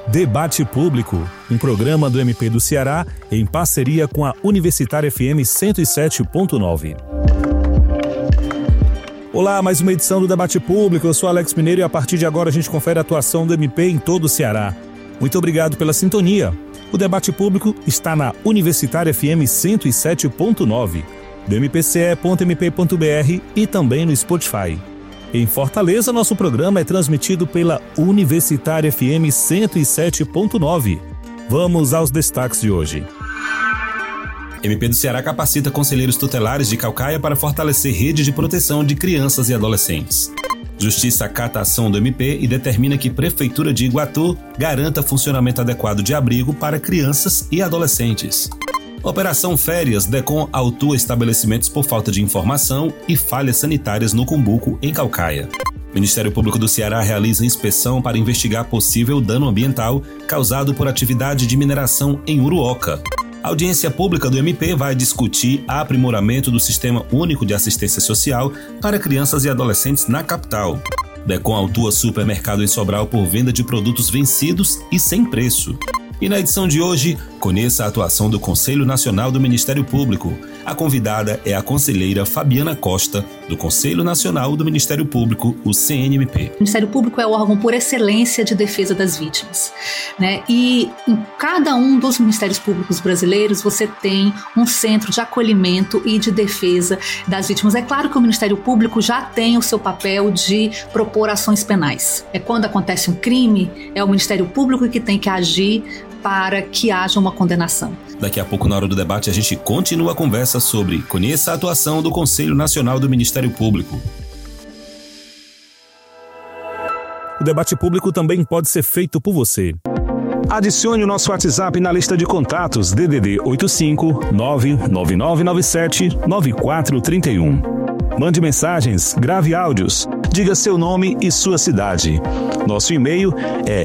Debate Público, um programa do MP do Ceará em parceria com a Universitária FM 107.9. Olá, mais uma edição do Debate Público. Eu sou Alex Mineiro e a partir de agora a gente confere a atuação do MP em todo o Ceará. Muito obrigado pela sintonia. O Debate Público está na Universitária FM 107.9, do mpce.mp.br e também no Spotify. Em Fortaleza, nosso programa é transmitido pela Universitária FM 107.9. Vamos aos destaques de hoje. MP do Ceará capacita conselheiros tutelares de Caucaia para fortalecer rede de proteção de crianças e adolescentes. Justiça acata a ação do MP e determina que Prefeitura de Iguatu garanta funcionamento adequado de abrigo para crianças e adolescentes. Operação Férias, DECOM autua estabelecimentos por falta de informação e falhas sanitárias no Cumbuco, em Caucaia. Ministério Público do Ceará realiza inspeção para investigar possível dano ambiental causado por atividade de mineração em Uruoca. A audiência pública do MP vai discutir aprimoramento do Sistema Único de Assistência Social para crianças e adolescentes na capital. DECOM autua supermercado em Sobral por venda de produtos vencidos e sem preço. E na edição de hoje, conheça a atuação do Conselho Nacional do Ministério Público. A convidada é a conselheira Fabiana Costa, do Conselho Nacional do Ministério Público, o CNMP. O Ministério Público é o órgão por excelência de defesa das vítimas, né? E em cada um dos Ministérios Públicos brasileiros você tem um centro de acolhimento e de defesa das vítimas. É claro que o Ministério Público já tem o seu papel de propor ações penais. É quando acontece um crime, é o Ministério Público que tem que agir para que haja uma condenação. Daqui a pouco, na hora do debate, a gente continua a conversa sobre conheça a atuação do Conselho Nacional do Ministério Público. O debate público também pode ser feito por você. Adicione o nosso WhatsApp na lista de contatos DDD 85 99997 9431. Mande mensagens, grave áudios, diga seu nome e sua cidade. Nosso e-mail é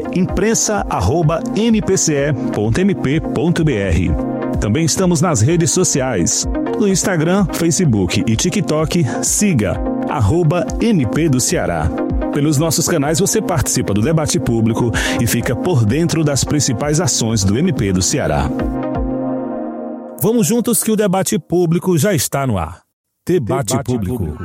imprensa@mpce.mp.br. Também estamos nas redes sociais. No Instagram, Facebook e TikTok, siga @MP do Ceará. Pelos nossos canais você participa do debate público e fica por dentro das principais ações do MP do Ceará. Vamos juntos que o debate público já está no ar. Debate público.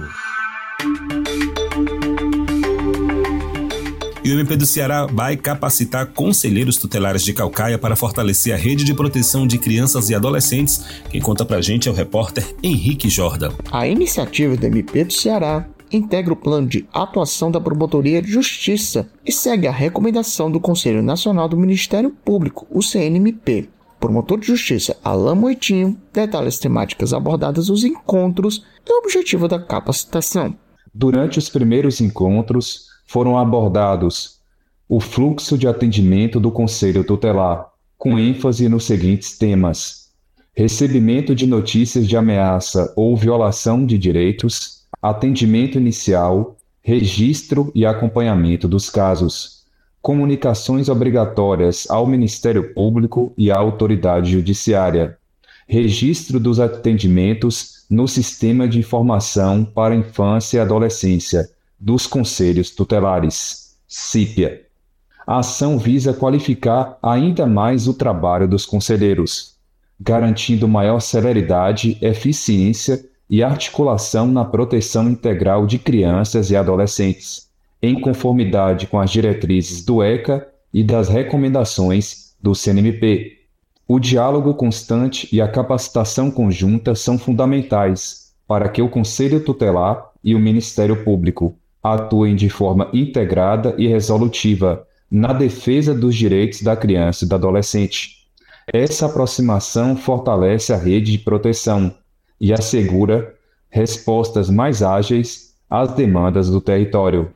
E o MP do Ceará vai capacitar conselheiros tutelares de Caucaia para fortalecer a rede de proteção de crianças e adolescentes. Quem conta pra gente é o repórter Henrique Jordan. A iniciativa do MP do Ceará integra o plano de atuação da Promotoria de Justiça e segue a recomendação do Conselho Nacional do Ministério Público, o CNMP. O promotor de Justiça Alain Moitinho detalha as temáticas abordadas nos encontros e o objetivo da capacitação. Durante os primeiros encontros, foram abordados o fluxo de atendimento do Conselho Tutelar, com ênfase nos seguintes temas: recebimento de notícias de ameaça ou violação de direitos, atendimento inicial, registro e acompanhamento dos casos, comunicações obrigatórias ao Ministério Público e à autoridade judiciária, registro dos atendimentos no Sistema de Informação para a Infância e Adolescência dos Conselhos Tutelares, CIPIA. A ação visa qualificar ainda mais o trabalho dos conselheiros, garantindo maior celeridade, eficiência e articulação na proteção integral de crianças e adolescentes, em conformidade com as diretrizes do ECA e das recomendações do CNMP. O diálogo constante e a capacitação conjunta são fundamentais para que o Conselho Tutelar e o Ministério Público atuem de forma integrada e resolutiva na defesa dos direitos da criança e do adolescente. Essa aproximação fortalece a rede de proteção e assegura respostas mais ágeis às demandas do território.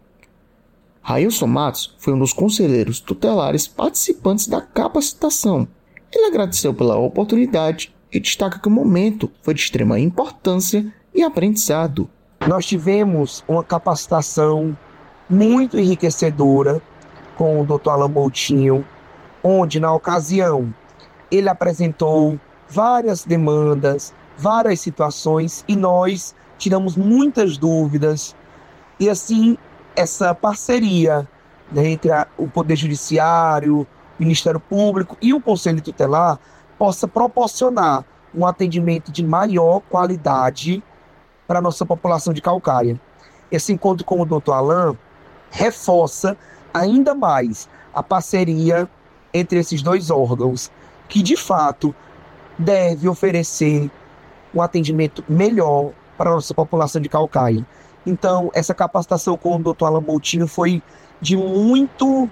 Railson Matos foi um dos conselheiros tutelares participantes da capacitação. Ele agradeceu pela oportunidade e destaca que o momento foi de extrema importância e aprendizado. Nós tivemos uma capacitação muito enriquecedora com o Dr. Alain Moitinho, onde, na ocasião, ele apresentou várias demandas, várias situações e nós tiramos muitas dúvidas. E assim, essa parceria, né, entre o Poder Judiciário, Ministério Público e o Conselho Tutelar possa proporcionar um atendimento de maior qualidade para a nossa população de Caucaia. Esse encontro com o Dr. Alain reforça ainda mais a parceria entre esses dois órgãos, que de fato deve oferecer um atendimento melhor para a nossa população de Caucaia. Então, essa capacitação com o Dr. Alain Moutinho foi de muitos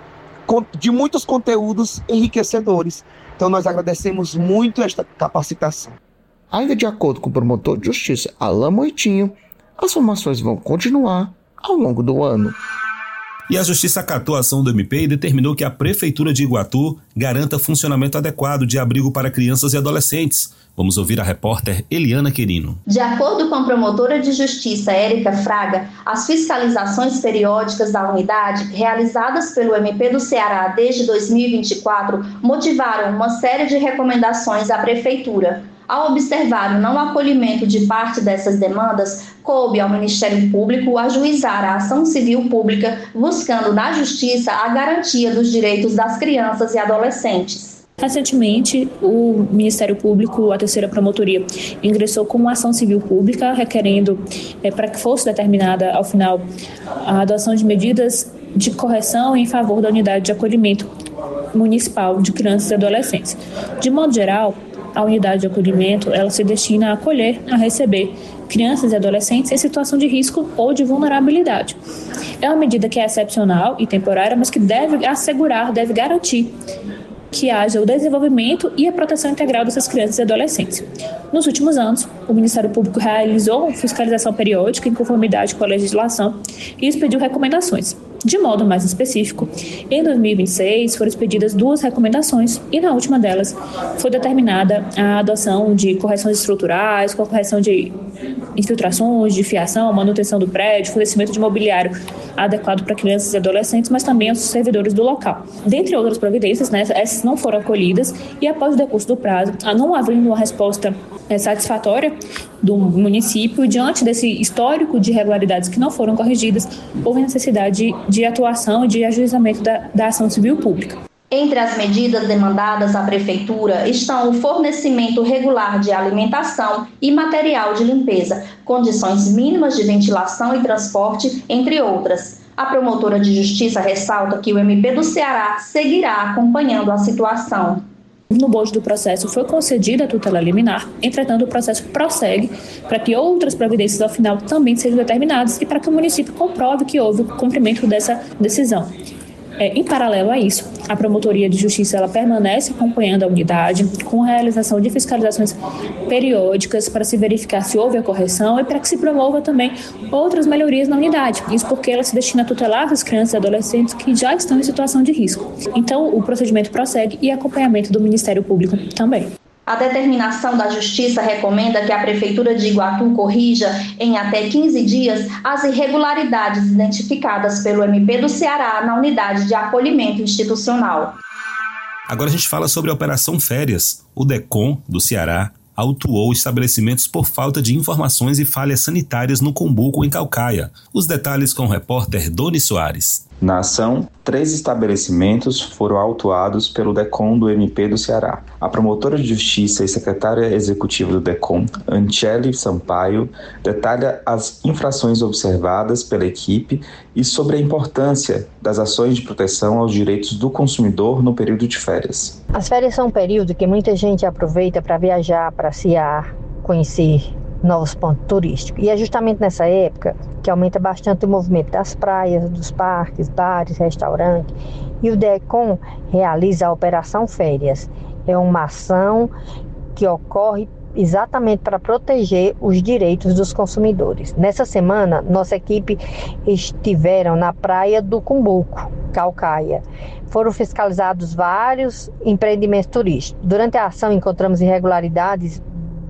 conteúdos enriquecedores. Então, nós agradecemos muito esta capacitação. Ainda de acordo com o promotor de justiça Alain Moutinho, as formações vão continuar ao longo do ano. E a Justiça acatou a ação do MP e determinou que a Prefeitura de Iguatu garanta funcionamento adequado de abrigo para crianças e adolescentes. Vamos ouvir a repórter Eliana Querino. De acordo com a promotora de justiça Érica Fraga, as fiscalizações periódicas da unidade, realizadas pelo MP do Ceará desde 2024, motivaram uma série de recomendações à Prefeitura. Ao observar o não acolhimento de parte dessas demandas, coube ao Ministério Público ajuizar a ação civil pública, buscando na Justiça a garantia dos direitos das crianças e adolescentes. Recentemente, o Ministério Público, a terceira promotoria, ingressou com uma ação civil pública requerendo para que fosse determinada, ao final, a adoção de medidas de correção em favor da unidade de acolhimento municipal de crianças e adolescentes. De modo geral, a unidade de acolhimento ela se destina a acolher, a receber crianças e adolescentes em situação de risco ou de vulnerabilidade. É uma medida que é excepcional e temporária, mas que deve assegurar, deve garantir que haja o desenvolvimento e a proteção integral dessas crianças e adolescentes. Nos últimos anos, o Ministério Público realizou fiscalização periódica em conformidade com a legislação e expediu recomendações. De modo mais específico, em 2026 foram expedidas 2 recomendações e na última delas foi determinada a adoção de correções estruturais, com a correção de infiltrações, de fiação, manutenção do prédio, fornecimento de mobiliário adequado para crianças e adolescentes, mas também aos servidores do local. Dentre outras providências, essas não foram acolhidas e após o decurso do prazo, não havendo uma resposta satisfatória do município, diante desse histórico de irregularidades que não foram corrigidas, houve necessidade de atuação e de ajuizamento da ação civil pública. Entre as medidas demandadas à Prefeitura estão o fornecimento regular de alimentação e material de limpeza, condições mínimas de ventilação e transporte, entre outras. A promotora de justiça ressalta que o MP do Ceará seguirá acompanhando a situação. No bojo do processo foi concedida a tutela liminar, entretanto o processo prossegue para que outras providências ao final também sejam determinadas e para que o município comprove que houve o cumprimento dessa decisão. Em paralelo a isso, a Promotoria de Justiça ela permanece acompanhando a unidade com a realização de fiscalizações periódicas para se verificar se houve a correção e para que se promova também outras melhorias na unidade. Isso porque ela se destina a tutelar as crianças e adolescentes que já estão em situação de risco. Então, o procedimento prossegue e acompanhamento do Ministério Público também. A determinação da Justiça recomenda que a Prefeitura de Iguatu corrija em até 15 dias as irregularidades identificadas pelo MP do Ceará na unidade de acolhimento institucional. Agora a gente fala sobre a Operação Férias. O DECOM do Ceará autuou estabelecimentos por falta de informações e falhas sanitárias no Cumbuco, em Caucaia. Os detalhes com o repórter Doni Soares. Na ação, 3 estabelecimentos foram autuados pelo DECOM do MP do Ceará. A promotora de justiça e secretária executiva do DECOM, Anchele Sampaio, detalha as infrações observadas pela equipe e sobre a importância das ações de proteção aos direitos do consumidor no período de férias. As férias são um período que muita gente aproveita para viajar, passear, conhecer novos pontos turísticos. E é justamente nessa época que aumenta bastante o movimento das praias, dos parques, bares, restaurantes. E o DECOM realiza a Operação Férias. É uma ação que ocorre exatamente para proteger os direitos dos consumidores. Nessa semana, nossa equipe estiveram na praia do Cumbuco, Caucaia. Foram fiscalizados vários empreendimentos turísticos. Durante a ação, encontramos irregularidades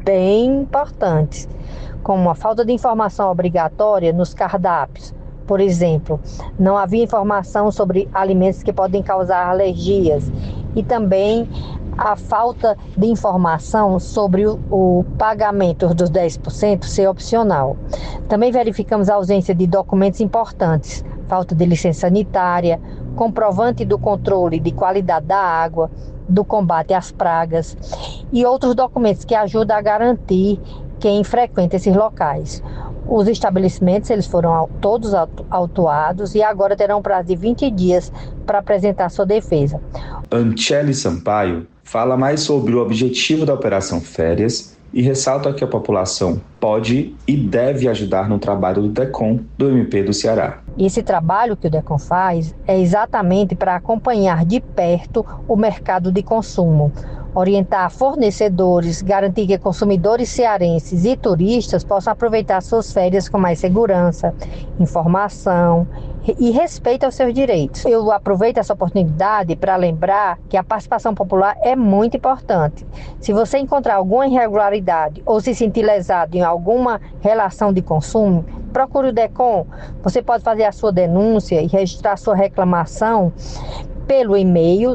bem importantes, como a falta de informação obrigatória nos cardápios. Por exemplo, não havia informação sobre alimentos que podem causar alergias e também a falta de informação sobre o pagamento dos 10% ser opcional. Também verificamos a ausência de documentos importantes, falta de licença sanitária, comprovante do controle de qualidade da água, do combate às pragas e outros documentos que ajudam a garantir quem frequenta esses locais. Os estabelecimentos eles foram todos autuados e agora terão prazo de 20 dias para apresentar sua defesa. Anchele Sampaio fala mais sobre o objetivo da Operação Férias e ressalta que a população pode e deve ajudar no trabalho do DECOM do MP do Ceará. Esse trabalho que o DECOM faz é exatamente para acompanhar de perto o mercado de consumo, orientar fornecedores, garantir que consumidores cearenses e turistas possam aproveitar suas férias com mais segurança, informação e respeito aos seus direitos. Eu aproveito essa oportunidade para lembrar que a participação popular é muito importante. Se você encontrar alguma irregularidade ou se sentir lesado em alguma relação de consumo, procure o DECOM. Você pode fazer a sua denúncia e registrar a sua reclamação pelo e-mail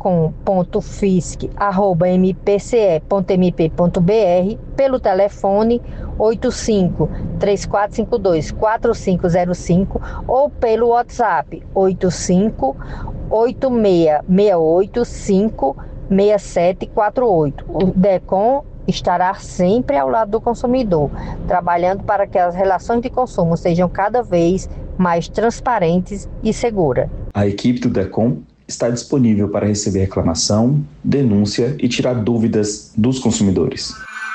decom.fisc@mpce.mp.br, pelo telefone 85-3452-4505 ou pelo WhatsApp 85-8668-56748. O DECOM estará sempre ao lado do consumidor, trabalhando para que as relações de consumo sejam cada vez mais transparentes e seguras. A equipe do DECOM está disponível para receber reclamação, denúncia e tirar dúvidas dos consumidores.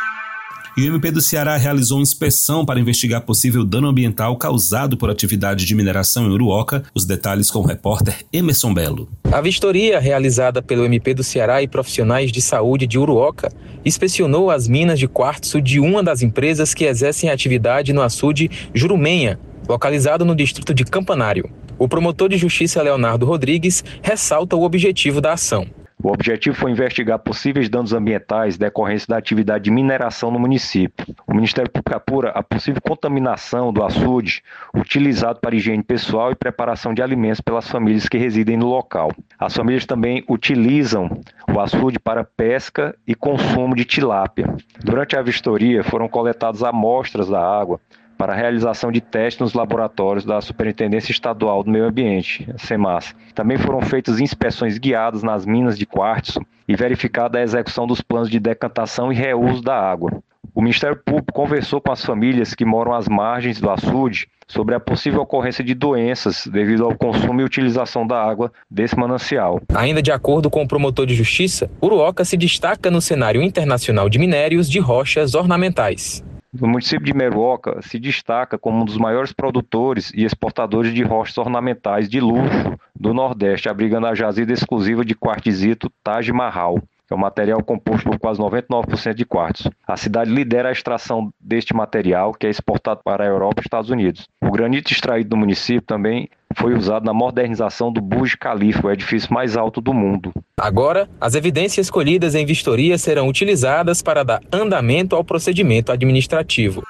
E o MP do Ceará realizou uma inspeção para investigar possível dano ambiental causado por atividade de mineração em Uruoca. Os detalhes com o repórter Emerson Belo. A vistoria realizada pelo MP do Ceará e profissionais de saúde de Uruoca inspecionou as minas de quartzo de uma das empresas que exercem atividade no açude Jurumenha, localizado no distrito de Campanário. O promotor de justiça Leonardo Rodrigues ressalta o objetivo da ação. O objetivo foi investigar possíveis danos ambientais decorrentes da atividade de mineração no município. O Ministério Público apura a possível contaminação do açude utilizado para higiene pessoal e preparação de alimentos pelas famílias que residem no local. As famílias também utilizam o açude para pesca e consumo de tilápia. Durante a vistoria foram coletadas amostras da água para a realização de testes nos laboratórios da Superintendência Estadual do Meio Ambiente, a SEMAS. Também foram feitas inspeções guiadas nas minas de quartzo e verificada a execução dos planos de decantação e reuso da água. O Ministério Público conversou com as famílias que moram às margens do açude sobre a possível ocorrência de doenças devido ao consumo e utilização da água desse manancial. Ainda de acordo com o promotor de justiça, Uruoca se destaca no cenário internacional de minérios de rochas ornamentais. O município de Meruoca se destaca como um dos maiores produtores e exportadores de rochas ornamentais de luxo do Nordeste, abrigando a jazida exclusiva de quartzito Taj Mahal, que é um material composto por quase 99% de quartzo. A cidade lidera a extração deste material, que é exportado para a Europa e Estados Unidos. O granito extraído do município também foi usado na modernização do Burj Khalifa, o edifício mais alto do mundo. Agora, as evidências colhidas em vistoria serão utilizadas para dar andamento ao procedimento administrativo.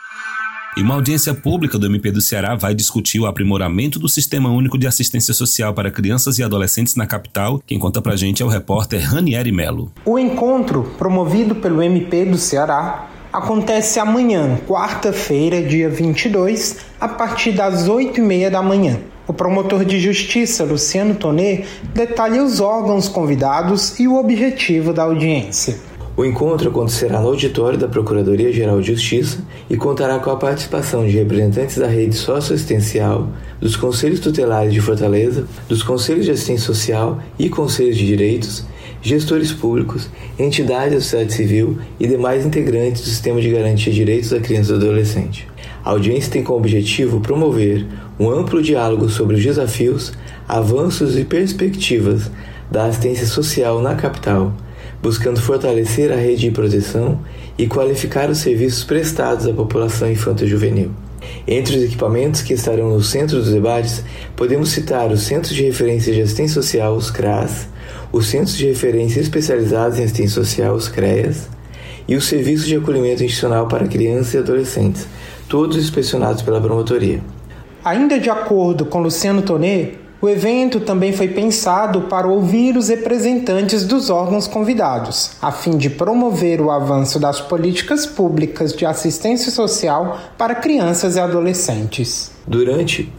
E uma audiência pública do MP do Ceará vai discutir o aprimoramento do Sistema Único de Assistência Social para Crianças e Adolescentes na capital. Quem conta pra gente é o repórter Ranieri Melo. O encontro, promovido pelo MP do Ceará, acontece amanhã, quarta-feira, dia 22, a partir das 8h30 da manhã. O promotor de justiça, Luciano Tonê, detalha os órgãos convidados e o objetivo da audiência. O encontro acontecerá no auditório da Procuradoria-Geral de Justiça e contará com a participação de representantes da rede socioassistencial, dos Conselhos Tutelares de Fortaleza, dos Conselhos de Assistência Social e Conselhos de Direitos, gestores públicos, entidades da sociedade civil e demais integrantes do Sistema de Garantia de Direitos da Criança e do Adolescente. A audiência tem como objetivo promover um amplo diálogo sobre os desafios, avanços e perspectivas da assistência social na capital, buscando fortalecer a rede de proteção e qualificar os serviços prestados à população infanto-juvenil. Entre os equipamentos que estarão no centro dos debates, podemos citar os Centros de Referência de Assistência Social, os CRAS, os Centros de Referência Especializados em Assistência Social, os CREAS, e os Serviços de Acolhimento Institucional para Crianças e Adolescentes, todos inspecionados pela promotoria. Ainda de acordo com Luciano Tonê, o evento também foi pensado para ouvir os representantes dos órgãos convidados, a fim de promover o avanço das políticas públicas de assistência social para crianças e adolescentes. Durante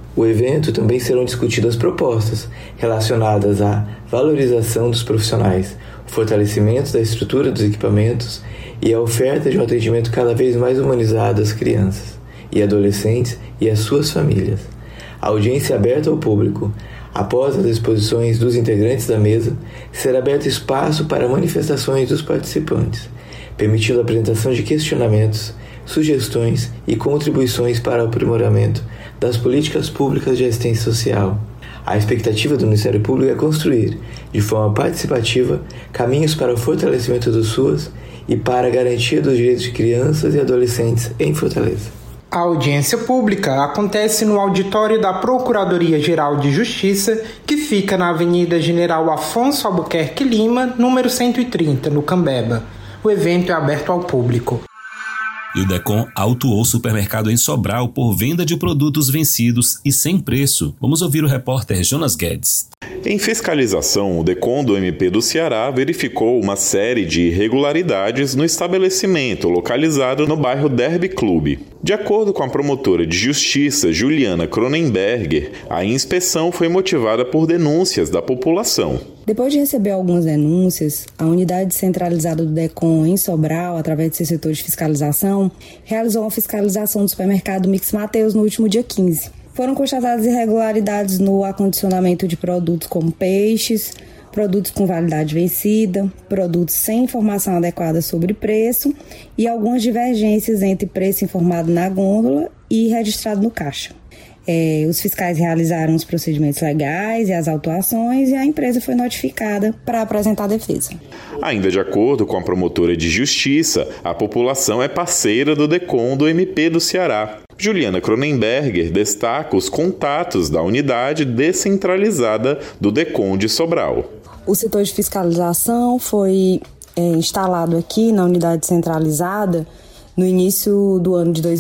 O evento também serão discutidas propostas relacionadas à valorização dos profissionais, o fortalecimento da estrutura dos equipamentos e a oferta de um atendimento cada vez mais humanizado às crianças e adolescentes e às suas famílias. A audiência aberta ao público. Após as exposições dos integrantes da mesa, será aberto espaço para manifestações dos participantes, permitindo a apresentação de questionamentos, sugestões e contribuições para o aprimoramento das políticas públicas de assistência social. A expectativa do Ministério Público é construir, de forma participativa, caminhos para o fortalecimento do SUAS e para a garantia dos direitos de crianças e adolescentes em Fortaleza. A audiência pública acontece no auditório da Procuradoria-Geral de Justiça, que fica na Avenida General Afonso Albuquerque Lima, número 130, no Cambeba. O evento é aberto ao público. E o DECOM autuou o supermercado em Sobral por venda de produtos vencidos e sem preço. Vamos ouvir o repórter Jonas Guedes. Em fiscalização, o DECOM do MP do Ceará verificou uma série de irregularidades no estabelecimento localizado no bairro Derby Club. De acordo com a promotora de justiça Juliana Cronenberger, a inspeção foi motivada por denúncias da população. Depois de receber algumas denúncias, a unidade centralizada do DECOM em Sobral, através do seu setor de fiscalização, realizou uma fiscalização do supermercado Mix Mateus no último dia 15. Foram constatadas irregularidades no acondicionamento de produtos como peixes, produtos com validade vencida, produtos sem informação adequada sobre preço e algumas divergências entre preço informado na gôndola e registrado no caixa. Os fiscais realizaram os procedimentos legais e as autuações e a empresa foi notificada para apresentar a defesa. Ainda de acordo com a promotora de justiça, a população é parceira do DECOM do MP do Ceará. Juliana Cronenberger destaca os contatos da unidade descentralizada do DECOM de Sobral. O setor de fiscalização foi instalado aqui na unidade centralizada no início do ano de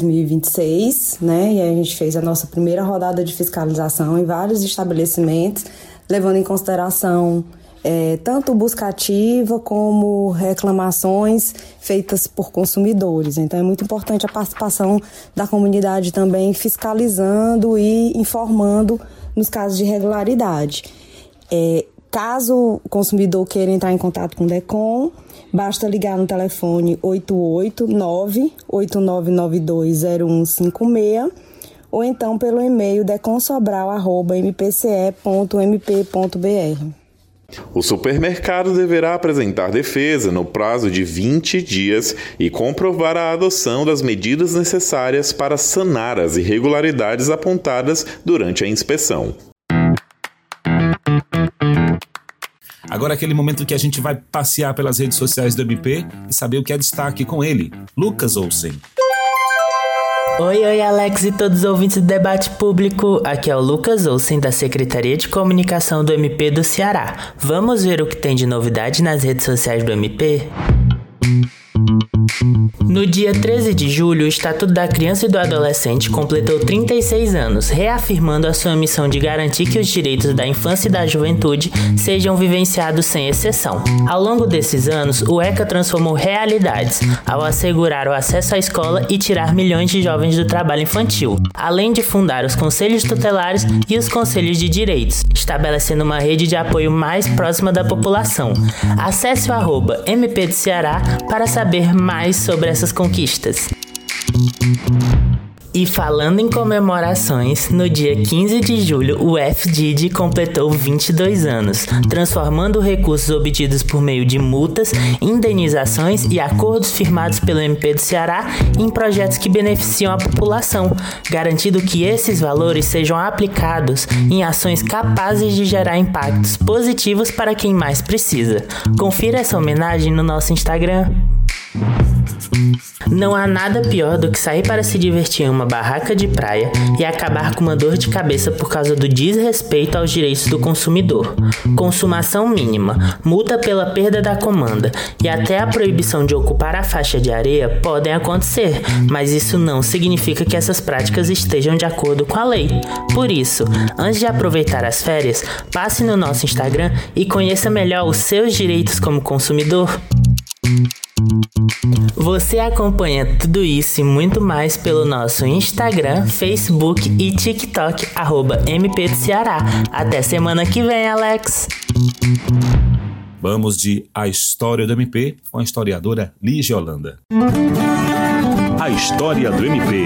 2026, né? E a gente fez a nossa primeira rodada de fiscalização em vários estabelecimentos, levando em consideração tanto busca ativa como reclamações feitas por consumidores. Então é muito importante a participação da comunidade também fiscalizando e informando nos casos de irregularidade. Caso o consumidor queira entrar em contato com o DECOM, basta ligar no telefone 889-8992-0156 ou então pelo e-mail decomsobral@mpce.mp.br. O supermercado deverá apresentar defesa no prazo de 20 dias e comprovar a adoção das medidas necessárias para sanar as irregularidades apontadas durante a inspeção. Agora é aquele momento que a gente vai passear pelas redes sociais do MP e saber o que é destaque com ele, Lucas Olsen. Oi, Alex e todos os ouvintes do Debate Público. Aqui é o Lucas Olsen, da Secretaria de Comunicação do MP do Ceará. Vamos ver o que tem de novidade nas redes sociais do MP? No dia 13 de julho, o Estatuto da Criança e do Adolescente completou 36 anos, reafirmando a sua missão de garantir que os direitos da infância e da juventude sejam vivenciados sem exceção. Ao longo desses anos, o ECA transformou realidades, ao assegurar o acesso à escola e tirar milhões de jovens do trabalho infantil, além de fundar os conselhos tutelares e os conselhos de direitos, estabelecendo uma rede de apoio mais próxima da população. Acesse o @MP do Ceará para saber mais sobre essas conquistas. E falando em comemorações, no dia 15 de julho, o FDID completou 22 anos, transformando recursos obtidos por meio de multas, indenizações e acordos firmados pelo MP do Ceará em projetos que beneficiam a população, garantindo que esses valores sejam aplicados em ações capazes de gerar impactos positivos para quem mais precisa. Confira essa homenagem no nosso Instagram. Não há nada pior do que sair para se divertir em uma barraca de praia e acabar com uma dor de cabeça por causa do desrespeito aos direitos do consumidor. Consumação mínima, multa pela perda da comanda e até a proibição de ocupar a faixa de areia podem acontecer, mas isso não significa que essas práticas estejam de acordo com a lei. Por isso, antes de aproveitar as férias, passe no nosso Instagram e conheça melhor os seus direitos como consumidor. Você acompanha tudo isso e muito mais pelo nosso Instagram, Facebook e TikTok, @MP do Ceará. Até semana que vem, Alex! Vamos de A História do MP com a historiadora Lígia Holanda. A História do MP.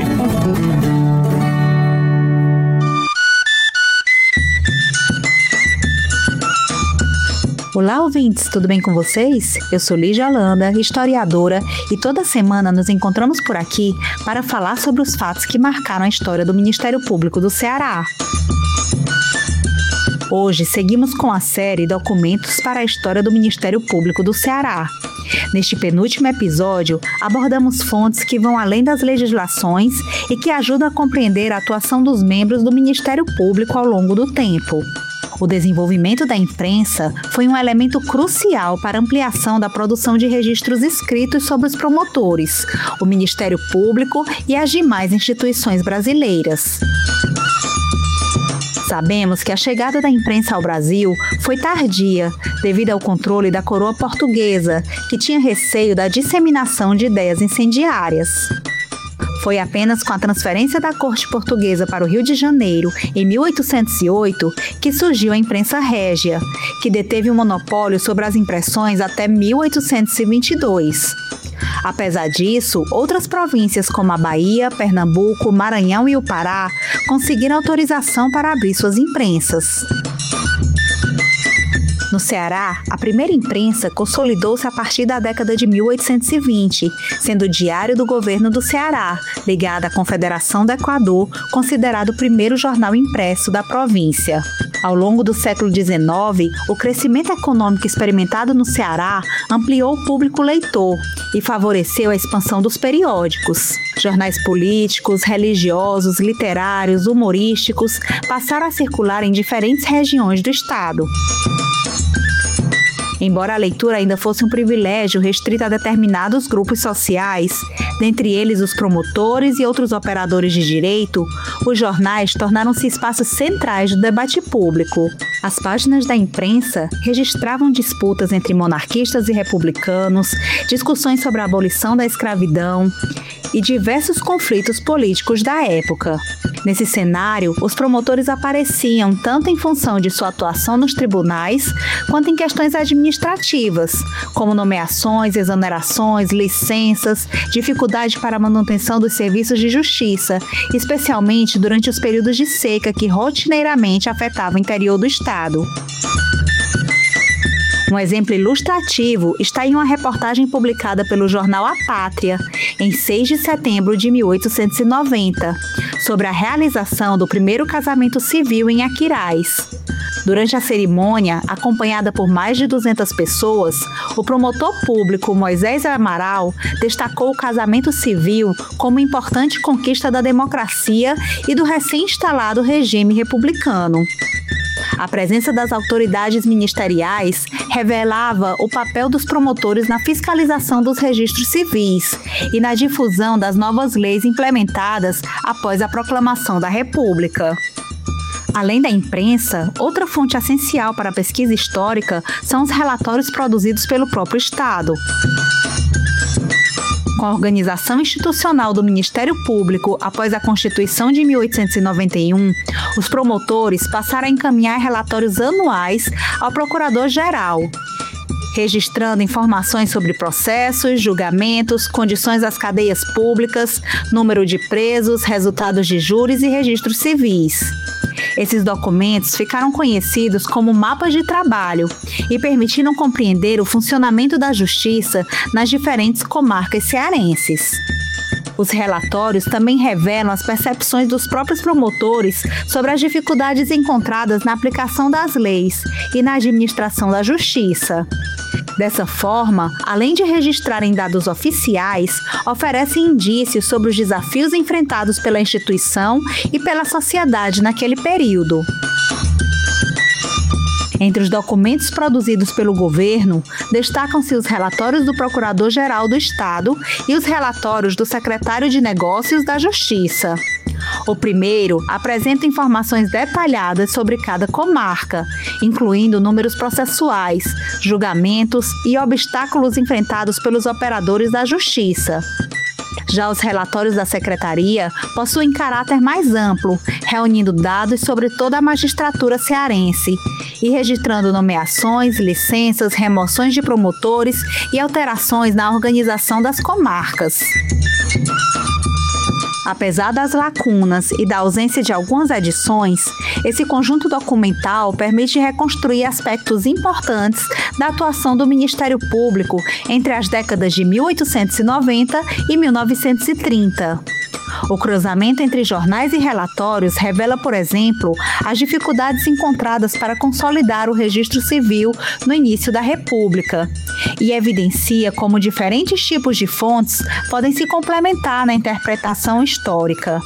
Olá, ouvintes, tudo bem com vocês? Eu sou Lígia Holanda, historiadora, e toda semana nos encontramos por aqui para falar sobre os fatos que marcaram a história do Ministério Público do Ceará. Hoje seguimos com a série Documentos para a História do Ministério Público do Ceará. Neste penúltimo episódio, abordamos fontes que vão além das legislações e que ajudam a compreender a atuação dos membros do Ministério Público ao longo do tempo. O desenvolvimento da imprensa foi um elemento crucial para a ampliação da produção de registros escritos sobre os promotores, o Ministério Público e as demais instituições brasileiras. Sabemos que a chegada da imprensa ao Brasil foi tardia, devido ao controle da coroa portuguesa, que tinha receio da disseminação de ideias incendiárias. Foi apenas com a transferência da corte portuguesa para o Rio de Janeiro, em 1808, que surgiu a imprensa régia, que deteve o monopólio sobre as impressões até 1822. Apesar disso, outras províncias como a Bahia, Pernambuco, Maranhão e o Pará conseguiram autorização para abrir suas imprensas. No Ceará, a primeira imprensa consolidou-se a partir da década de 1820, sendo o Diário do Governo do Ceará, ligado à Confederação do Equador, considerado o primeiro jornal impresso da província. Ao longo do século XIX, o crescimento econômico experimentado no Ceará ampliou o público leitor e favoreceu a expansão dos periódicos. Jornais políticos, religiosos, literários, humorísticos passaram a circular em diferentes regiões do estado. Embora a leitura ainda fosse um privilégio restrito a determinados grupos sociais, dentre eles os promotores e outros operadores de direito, os jornais tornaram-se espaços centrais do debate público. As páginas da imprensa registravam disputas entre monarquistas e republicanos, discussões sobre a abolição da escravidão e diversos conflitos políticos da época. Nesse cenário, os promotores apareciam tanto em função de sua atuação nos tribunais, quanto em questões administrativas, como nomeações, exonerações, licenças, dificuldade para a manutenção dos serviços de justiça, especialmente durante os períodos de seca que rotineiramente afetavam o interior do estado. Um exemplo ilustrativo está em uma reportagem publicada pelo jornal A Pátria, em 6 de setembro de 1890, sobre a realização do primeiro casamento civil em Aquiraz. Durante a cerimônia, acompanhada por mais de 200 pessoas, o promotor público Moisés Amaral destacou o casamento civil como importante conquista da democracia e do recém-instalado regime republicano. A presença das autoridades ministeriais revelava o papel dos promotores na fiscalização dos registros civis e na difusão das novas leis implementadas após a proclamação da República. Além da imprensa, outra fonte essencial para a pesquisa histórica são os relatórios produzidos pelo próprio Estado. Com a organização institucional do Ministério Público após a Constituição de 1891, os promotores passaram a encaminhar relatórios anuais ao Procurador-Geral, registrando informações sobre processos, julgamentos, condições das cadeias públicas, número de presos, resultados de júris e registros civis. Esses documentos ficaram conhecidos como mapas de trabalho e permitiram compreender o funcionamento da justiça nas diferentes comarcas cearenses. Os relatórios também revelam as percepções dos próprios promotores sobre as dificuldades encontradas na aplicação das leis e na administração da justiça. Dessa forma, além de registrarem dados oficiais, oferecem indícios sobre os desafios enfrentados pela instituição e pela sociedade naquele período. Entre os documentos produzidos pelo governo, destacam-se os relatórios do Procurador-Geral do Estado e os relatórios do Secretário de Negócios da Justiça. O primeiro apresenta informações detalhadas sobre cada comarca, incluindo números processuais, julgamentos e obstáculos enfrentados pelos operadores da Justiça. Já os relatórios da Secretaria possuem caráter mais amplo, reunindo dados sobre toda a magistratura cearense e registrando nomeações, licenças, remoções de promotores e alterações na organização das comarcas. Apesar das lacunas e da ausência de algumas edições, esse conjunto documental permite reconstruir aspectos importantes da atuação do Ministério Público entre as décadas de 1890 e 1930. O cruzamento entre jornais e relatórios revela, por exemplo, as dificuldades encontradas para consolidar o registro civil no início da República e evidencia como diferentes tipos de fontes podem se complementar na interpretação histórica.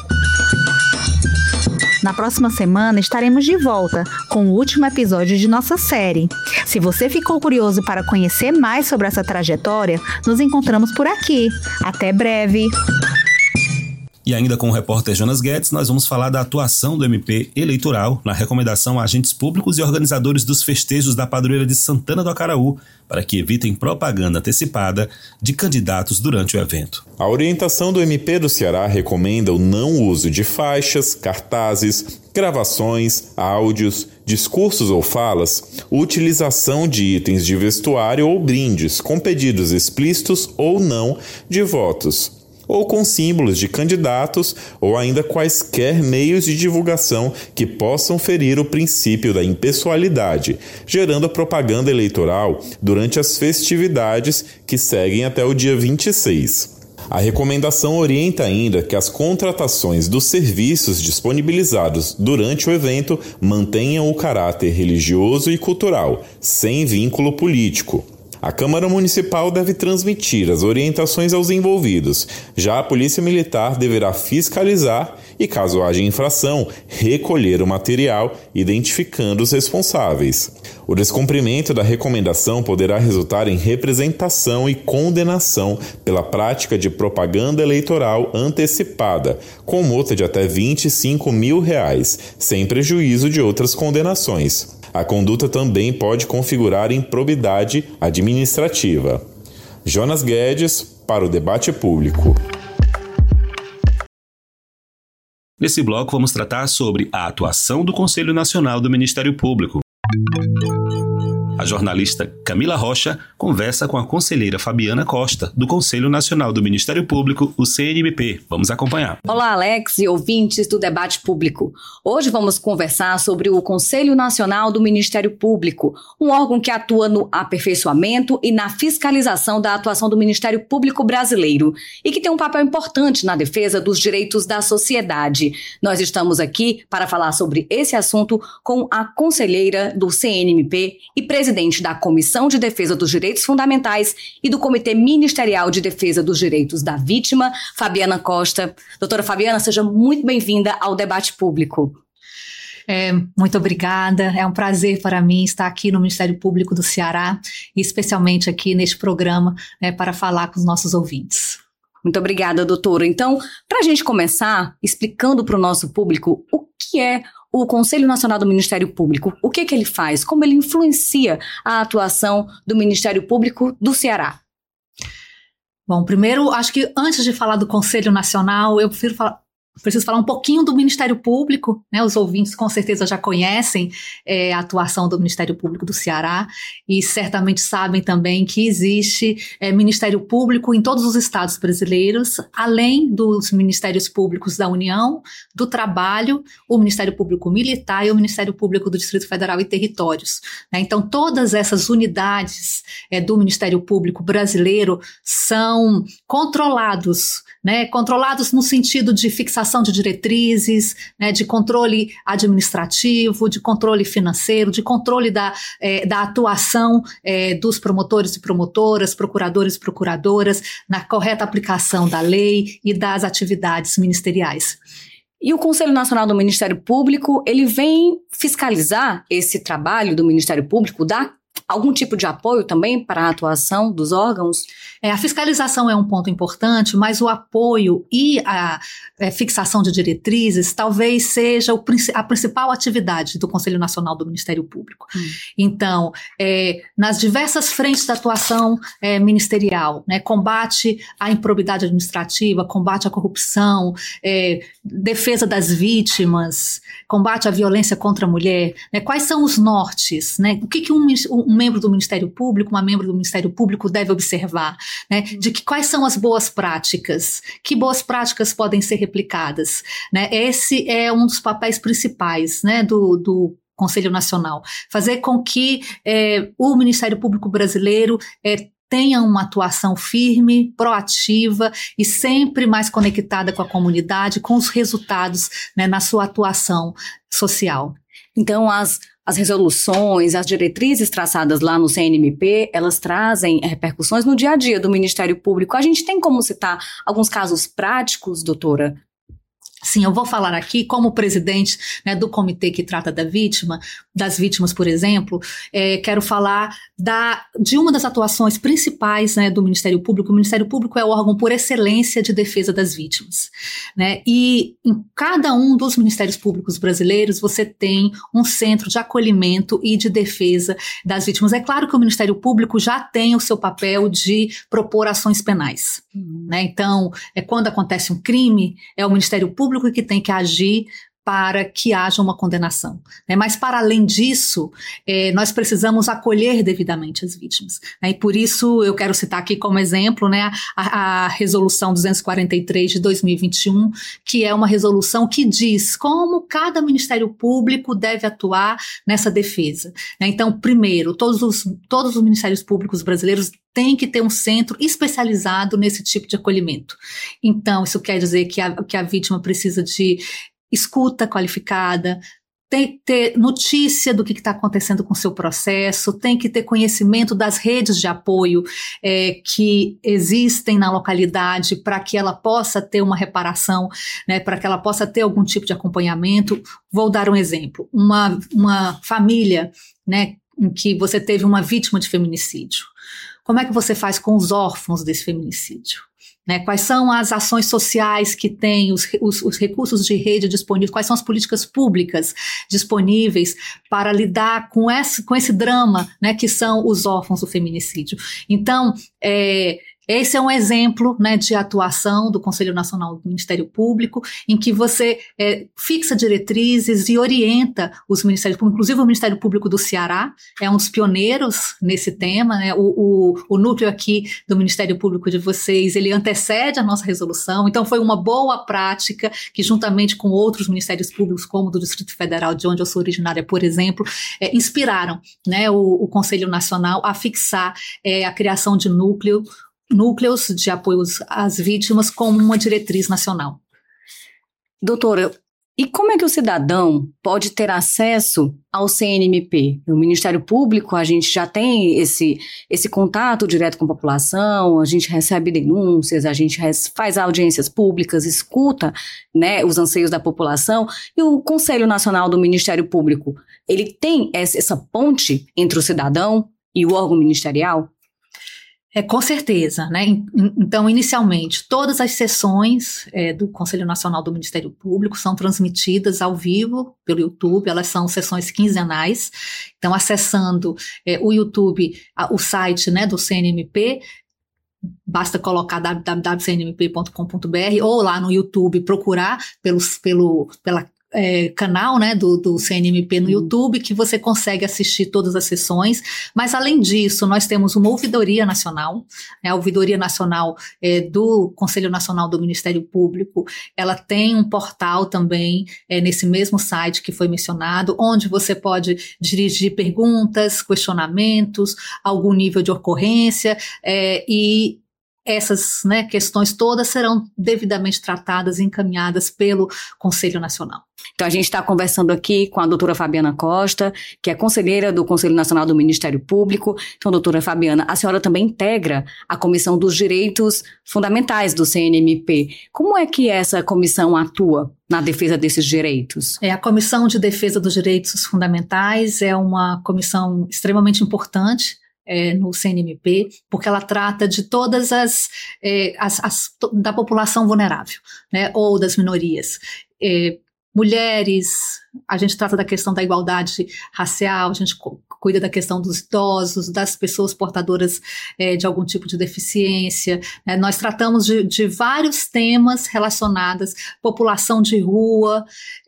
Na próxima semana estaremos de volta com o último episódio de nossa série. Se você ficou curioso para conhecer mais sobre essa trajetória, nos encontramos por aqui. Até breve! E ainda com o repórter Jonas Guedes, nós vamos falar da atuação do MP eleitoral na recomendação a agentes públicos e organizadores dos festejos da padroeira de Santana do Acaraú para que evitem propaganda antecipada de candidatos durante o evento. A orientação do MP do Ceará recomenda o não uso de faixas, cartazes, gravações, áudios, discursos ou falas, utilização de itens de vestuário ou brindes com pedidos explícitos ou não de votos, ou com símbolos de candidatos ou ainda quaisquer meios de divulgação que possam ferir o princípio da impessoalidade, gerando propaganda eleitoral durante as festividades que seguem até o dia 26. A recomendação orienta ainda que as contratações dos serviços disponibilizados durante o evento mantenham o caráter religioso e cultural, sem vínculo político. A Câmara Municipal deve transmitir as orientações aos envolvidos. Já a Polícia Militar deverá fiscalizar e, caso haja infração, recolher o material, identificando os responsáveis. O descumprimento da recomendação poderá resultar em representação e condenação pela prática de propaganda eleitoral antecipada, com multa de até R$25 mil, sem prejuízo de outras condenações. A conduta também pode configurar improbidade administrativa. Jonas Guedes, para o Debate Público. Nesse bloco vamos tratar sobre a atuação do Conselho Nacional do Ministério Público. A jornalista Camila Rocha conversa com a conselheira Fabiana Costa, do Conselho Nacional do Ministério Público, o CNMP. Vamos acompanhar. Olá, Alex e ouvintes do Debate Público. Hoje vamos conversar sobre o Conselho Nacional do Ministério Público, um órgão que atua no aperfeiçoamento e na fiscalização da atuação do Ministério Público brasileiro e que tem um papel importante na defesa dos direitos da sociedade. Nós estamos aqui para falar sobre esse assunto com a conselheira do CNMP e presidente da Comissão de Defesa dos Direitos Fundamentais e do Comitê Ministerial de Defesa dos Direitos da Vítima, Fabiana Costa. Doutora Fabiana, seja muito bem-vinda ao Debate Público. Muito obrigada, é um prazer para mim estar aqui no Ministério Público do Ceará e especialmente aqui neste programa para falar com os nossos ouvintes. Muito obrigada, doutora. Então, para a gente começar explicando para o nosso público o que é o Conselho Nacional do Ministério Público, o que ele faz, como ele influencia a atuação do Ministério Público do Ceará? Bom, primeiro, acho que antes de falar do Conselho Nacional, eu preciso falar um pouquinho do Ministério Público, né? Os ouvintes com certeza já conhecem a atuação do Ministério Público do Ceará e certamente sabem também que existe Ministério Público em todos os estados brasileiros, além dos Ministérios Públicos da União, do Trabalho, o Ministério Público Militar e o Ministério Público do Distrito Federal e Territórios, né? Então, todas essas unidades do Ministério Público brasileiro são controlados, né? Controlados no sentido de fixação de diretrizes, né, de controle administrativo, de controle financeiro, de controle da atuação dos promotores e promotoras, procuradores e procuradoras, na correta aplicação da lei e das atividades ministeriais. E o Conselho Nacional do Ministério Público, ele vem fiscalizar esse trabalho do Ministério Público, dar algum tipo de apoio também para a atuação dos órgãos? A fiscalização é um ponto importante, mas o apoio e a fixação de diretrizes talvez seja a principal atividade do Conselho Nacional do Ministério Público. Então, nas diversas frentes da atuação ministerial, né, combate à improbidade administrativa, combate à corrupção, defesa das vítimas, combate à violência contra a mulher, né, quais são os nortes, né, o que um membro do Ministério Público, uma membro do Ministério Público deve observar, né, de quais são as boas práticas, que boas práticas podem ser replicadas, né, esse é um dos papéis principais, né, do Conselho Nacional, fazer com que o Ministério Público brasileiro tenha uma atuação firme, proativa e sempre mais conectada com a comunidade, com os resultados, né, na sua atuação social. Então, as resoluções, as diretrizes traçadas lá no CNMP, elas trazem repercussões no dia a dia do Ministério Público. A gente tem como citar alguns casos práticos, doutora? Sim, eu vou falar aqui como presidente, né, do comitê que trata das vítimas, por exemplo, quero falar de uma das atuações principais, né, do Ministério Público. O Ministério Público é o órgão por excelência de defesa das vítimas, né, e em cada um dos Ministérios Públicos brasileiros você tem um centro de acolhimento e de defesa das vítimas. É claro que o Ministério Público já tem o seu papel de propor ações penais, né, então, quando acontece um crime, é o Ministério Público que tem que agir para que haja uma condenação, né? Mas para além disso, nós precisamos acolher devidamente as vítimas, né? E por isso eu quero citar aqui como exemplo, né, a resolução 243 de 2021, que é uma resolução que diz como cada Ministério Público deve atuar nessa defesa, né? Então, primeiro, todos os Ministérios Públicos brasileiros tem que ter um centro especializado nesse tipo de acolhimento. Então, isso quer dizer que a vítima precisa de escuta qualificada, tem que ter notícia do que está acontecendo com o seu processo, tem que ter conhecimento das redes de apoio que existem na localidade para que ela possa ter uma reparação, né, para que ela possa ter algum tipo de acompanhamento. Vou dar um exemplo. Uma família, né, em que você teve uma vítima de feminicídio. Como é que você faz com os órfãos desse feminicídio? Né? Quais são as ações sociais que tem, os recursos de rede disponíveis, quais são as políticas públicas disponíveis para lidar com esse drama, né, que são os órfãos do feminicídio. Então, esse é um exemplo, né, de atuação do Conselho Nacional do Ministério Público, em que você fixa diretrizes e orienta os Ministérios Públicos, inclusive o Ministério Público do Ceará é um dos pioneiros nesse tema, né, o núcleo aqui do Ministério Público de vocês, ele antecede a nossa resolução, então foi uma boa prática que juntamente com outros Ministérios Públicos, como do Distrito Federal, de onde eu sou originária, por exemplo, inspiraram, né, o Conselho Nacional a fixar a criação de núcleos de apoio às vítimas como uma diretriz nacional. Doutora, e como é que o cidadão pode ter acesso ao CNMP? No Ministério Público a gente já tem esse contato direto com a população, a gente recebe denúncias, a gente faz audiências públicas, escuta, né, os anseios da população, e o Conselho Nacional do Ministério Público, ele tem essa ponte entre o cidadão e o órgão ministerial? Com certeza, né? Então, inicialmente, todas as sessões do Conselho Nacional do Ministério Público são transmitidas ao vivo pelo YouTube, elas são sessões quinzenais. Então, acessando o YouTube, o site, né, do CNMP, basta colocar www.cnmp.com.br ou lá no YouTube procurar pela canal, né, do CNMP no YouTube, que você consegue assistir todas as sessões, mas além disso nós temos uma ouvidoria nacional, né, a ouvidoria nacional do Conselho Nacional do Ministério Público, ela tem um portal também nesse mesmo site que foi mencionado, onde você pode dirigir perguntas, questionamentos, algum nível de ocorrência, e essas, né, questões todas serão devidamente tratadas e encaminhadas pelo Conselho Nacional. Então, a gente está conversando aqui com a doutora Fabiana Costa, que é conselheira do Conselho Nacional do Ministério Público. Então, doutora Fabiana, a senhora também integra a Comissão dos Direitos Fundamentais do CNMP. Como é que essa comissão atua na defesa desses direitos? A Comissão de Defesa dos Direitos Fundamentais é uma comissão extremamente importante no CNMP, porque ela trata de todas da população vulnerável, né, ou das minorias. Mulheres, a gente trata da questão da igualdade racial, a gente cuida da questão dos idosos, das pessoas portadoras de algum tipo de deficiência. Nós tratamos de vários temas relacionados à população de rua,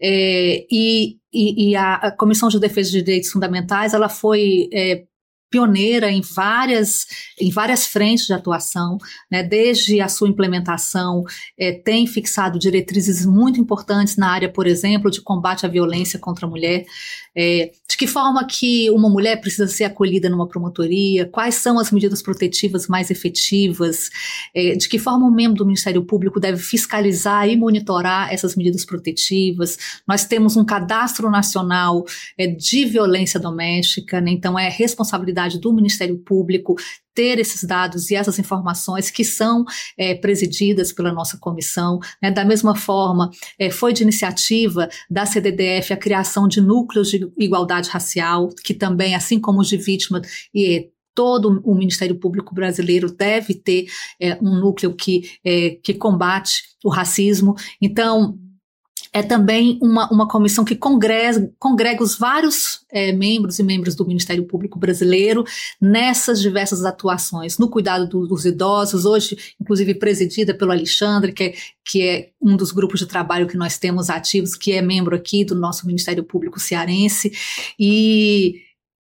e a Comissão de Defesa de Direitos Fundamentais, ela foi pioneira em várias frentes de atuação, né? Desde a sua implementação, tem fixado diretrizes muito importantes na área, por exemplo, de combate à violência contra a mulher, de que forma que uma mulher precisa ser acolhida numa promotoria, quais são as medidas protetivas mais efetivas, de que forma o membro do Ministério Público deve fiscalizar e monitorar essas medidas protetivas. Nós temos um cadastro nacional de violência doméstica, né? Então é responsabilidade do Ministério Público ter esses dados e essas informações que são presididas pela nossa comissão, né? Da mesma forma, foi de iniciativa da CDDF a criação de núcleos de igualdade racial, que também, assim como os de vítima todo o Ministério Público brasileiro deve ter um núcleo que combate o racismo. Então, é também uma comissão que congrega os vários membros e membros do Ministério Público brasileiro nessas diversas atuações, no cuidado dos idosos, hoje, inclusive, presidida pelo Alexandre, que é um dos grupos de trabalho que nós temos ativos, que é membro aqui do nosso Ministério Público cearense, e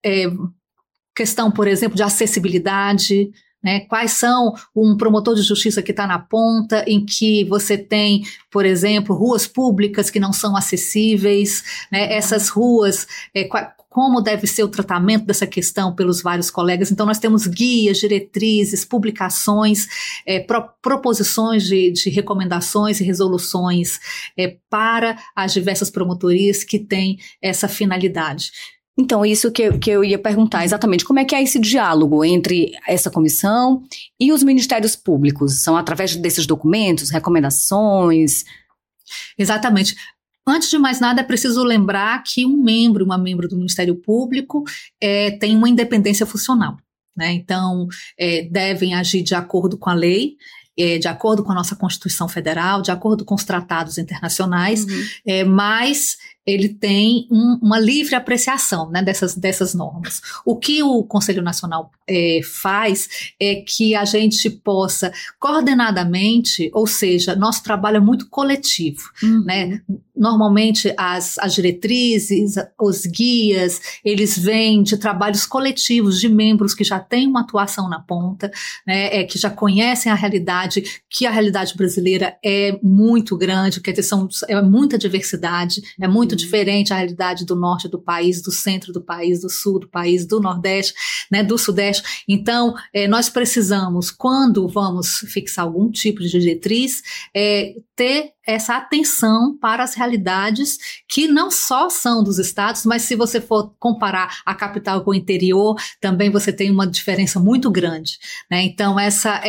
questão, por exemplo, de acessibilidade, né? Quais são um promotor de justiça que está na ponta, em que você tem, por exemplo, ruas públicas que não são acessíveis, né? Essas ruas, como deve ser o tratamento dessa questão pelos vários colegas. Então, nós temos guias, diretrizes, publicações, proposições de recomendações e resoluções para as diversas promotorias que têm essa finalidade. Então, isso que eu ia perguntar exatamente, como é que é esse diálogo entre essa comissão e os ministérios públicos? São através desses documentos, recomendações? Exatamente. Antes de mais nada, é preciso lembrar que uma membro do Ministério Público tem uma independência funcional, né? Então, devem agir de acordo com a lei, de acordo com a nossa Constituição Federal, de acordo com os tratados internacionais, mas ele tem uma livre apreciação, né, dessas normas. O que o Conselho Nacional faz é que a gente possa coordenadamente, ou seja, nosso trabalho é muito coletivo, né? Normalmente as diretrizes, os guias, eles vêm de trabalhos coletivos de membros que já têm uma atuação na ponta, né, que já conhecem a realidade, que a realidade brasileira é muito grande, quer dizer, é muita diversidade, é muito diferente a realidade do norte do país, do centro do país, do sul do país, do nordeste, né, do sudeste. Então, nós precisamos, quando vamos fixar algum tipo de diretriz, ter essa atenção para as realidades que não só são dos estados, mas se você for comparar a capital com o interior, também você tem uma diferença muito grande, né? Então, essa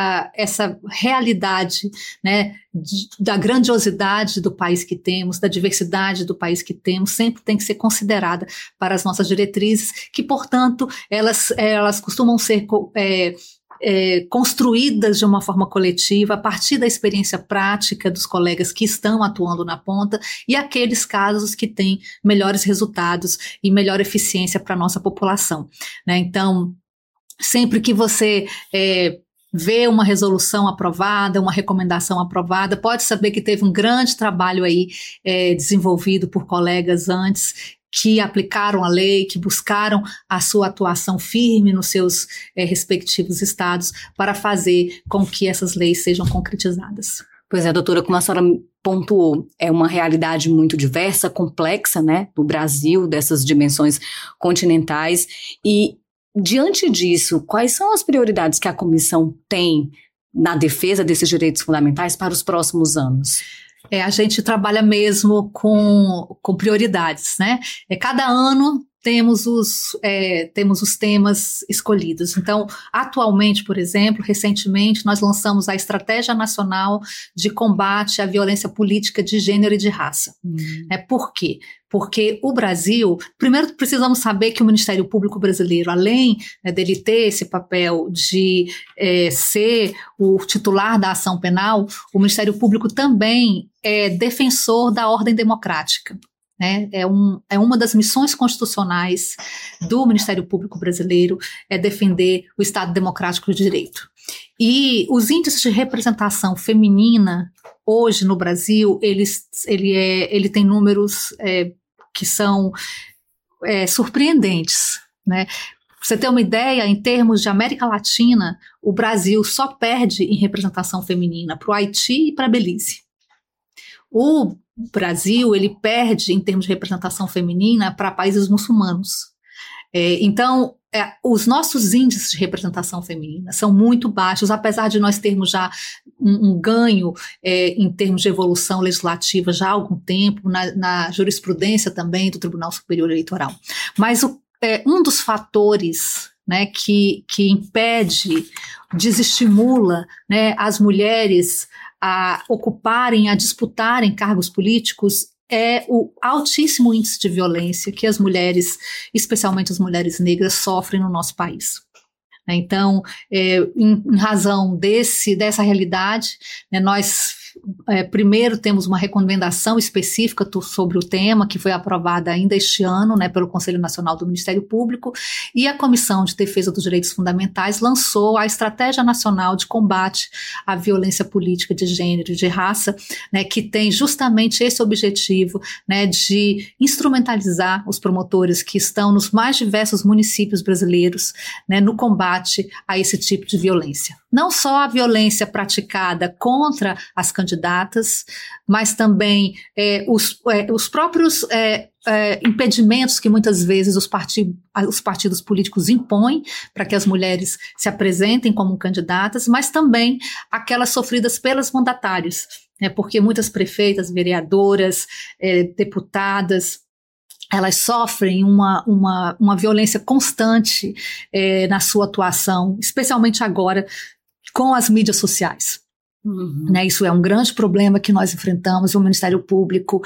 realidade, né, da grandiosidade do país que temos, da diversidade do país que temos, sempre tem que ser considerada para as nossas diretrizes, que, portanto, elas costumam ser construídas de uma forma coletiva a partir da experiência prática dos colegas que estão atuando na ponta e aqueles casos que têm melhores resultados e melhor eficiência para a nossa população, né? Então, sempre que você vê uma resolução aprovada, uma recomendação aprovada, pode saber que teve um grande trabalho aí desenvolvido por colegas antes, que aplicaram a lei, que buscaram a sua atuação firme nos seus respectivos estados para fazer com que essas leis sejam concretizadas. Pois é, doutora, como a senhora pontuou, é uma realidade muito diversa, complexa, né, do Brasil, dessas dimensões continentais, e diante disso, quais são as prioridades que a comissão tem na defesa desses direitos fundamentais para os próximos anos? A gente trabalha mesmo com prioridades, né? Cada ano temos os temas escolhidos. Então, atualmente, por exemplo, recentemente, nós lançamos a Estratégia Nacional de Combate à Violência Política de Gênero e de Raça. Por quê? Porque o Brasil, primeiro precisamos saber que o Ministério Público Brasileiro, além dele ter esse papel de ser o titular da ação penal, o Ministério Público também é defensor da ordem democrática. É uma das missões constitucionais do Ministério Público Brasileiro, é defender o Estado Democrático de Direito. E os índices de representação feminina, hoje no Brasil, ele tem números que são surpreendentes, né? Pra você ter uma ideia, em termos de América Latina, o Brasil só perde em representação feminina para o Haiti e para a Belize. O Brasil, ele perde em termos de representação feminina para países muçulmanos. Então, os nossos índices de representação feminina são muito baixos, apesar de nós termos já um ganho em termos de evolução legislativa já há algum tempo, na jurisprudência também do Tribunal Superior Eleitoral. Mas um dos fatores, né, que impede, desestimula, né, as mulheres a ocuparem, a disputarem cargos políticos é o altíssimo índice de violência que as mulheres, especialmente as mulheres negras, sofrem no nosso país. Então, em razão dessa realidade, né, nós primeiro temos uma recomendação específica sobre o tema, que foi aprovada ainda este ano, né, pelo Conselho Nacional do Ministério Público, e a Comissão de Defesa dos Direitos Fundamentais lançou a Estratégia Nacional de Combate à Violência Política de Gênero e de Raça, né, que tem justamente esse objetivo, né, de instrumentalizar os promotores que estão nos mais diversos municípios brasileiros, né, no combate a esse tipo de violência. Não só a violência praticada contra as candidatas, mas também os próprios impedimentos que muitas vezes os partidos políticos impõem para que as mulheres se apresentem como candidatas, mas também aquelas sofridas pelas mandatárias, porque muitas prefeitas, vereadoras, deputadas, elas sofrem uma violência constante na sua atuação, especialmente agora com as mídias sociais. Né, isso é um grande problema que nós enfrentamos. O Ministério Público